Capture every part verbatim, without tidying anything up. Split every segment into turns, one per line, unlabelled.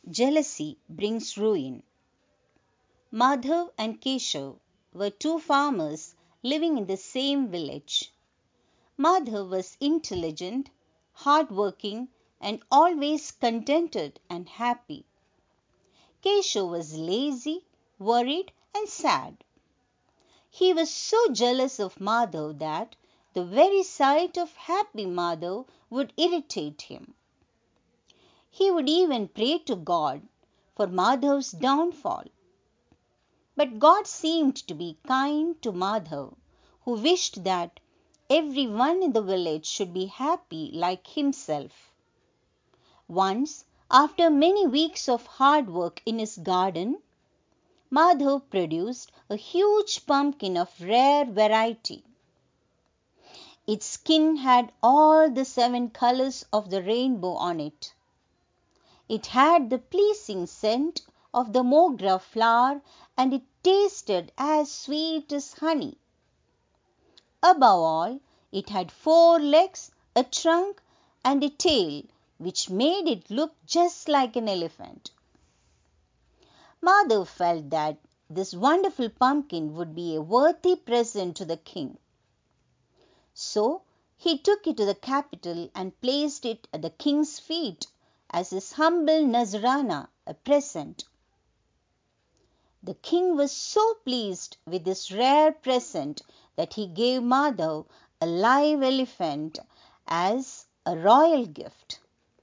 Jealousy brings ruin. Madhav and Keshav were two farmers living in the same village. Madhav was intelligent, hardworking, and always contented and happy. Keshav was lazy, worried, and sad. He was so jealous of Madhav that the very sight of happy Madhav would irritate him. He would even pray to God for Madhav's downfall. But God seemed to be kind to Madhav, who wished that everyone in the village should be happy like himself. Once, after many weeks of hard work in his garden, Madhav produced a huge pumpkin of rare variety. Its skin had all the seven colors of the rainbow on it. It had the pleasing scent of the mogra flower, and it tasted as sweet as honey. Above all, it had four legs, a trunk, and a tail, which made it look just like an elephant. Madhav felt that this wonderful pumpkin would be a worthy present to the king. So he took it to the capital and placed it at the king's feet as his humble Nazrana, a present. The king was so pleased with this rare present that he gave Madhav a live elephant as a royal gift.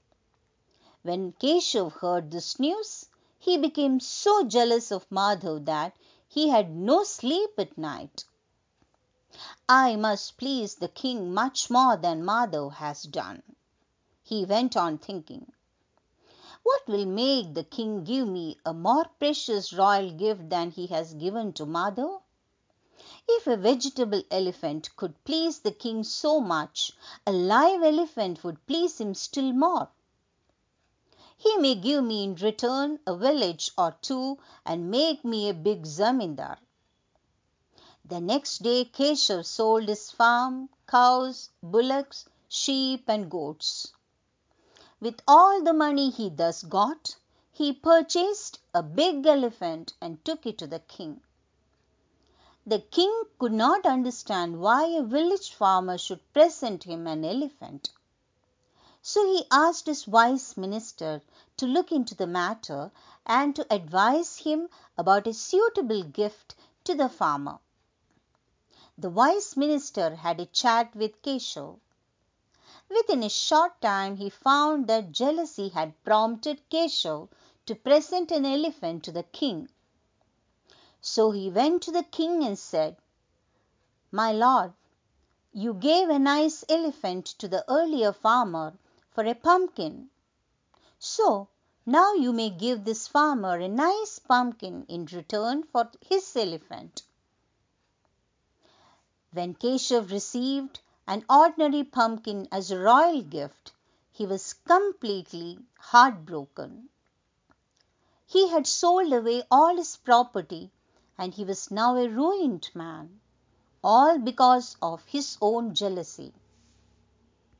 When Keshav heard this news, he became so jealous of Madhav that he had no sleep at night. I must please the king much more than Madhav has done, he went on thinking. What will make the king give me a more precious royal gift than he has given to Madhav? If a vegetable elephant could please the king so much, a live elephant would please him still more. He may give me in return a village or two and make me a big zamindar. The next day Keshav sold his farm, cows, bullocks, sheep and goats. With all the money he thus got, he purchased a big elephant and took it to the king. The king could not understand why a village farmer should present him an elephant. So he asked his wise minister to look into the matter and to advise him about a suitable gift to the farmer. The wise minister had a chat with Keshav. Within a short time he found that jealousy had prompted Keshav to present an elephant to the king. So he went to the king and said, "My lord, you gave a nice elephant to the earlier farmer for a pumpkin. So now you may give this farmer a nice pumpkin in return for his elephant." When Keshav received an ordinary pumpkin as a royal gift, he was completely heartbroken. He had sold away all his property and he was now a ruined man, all because of his own jealousy.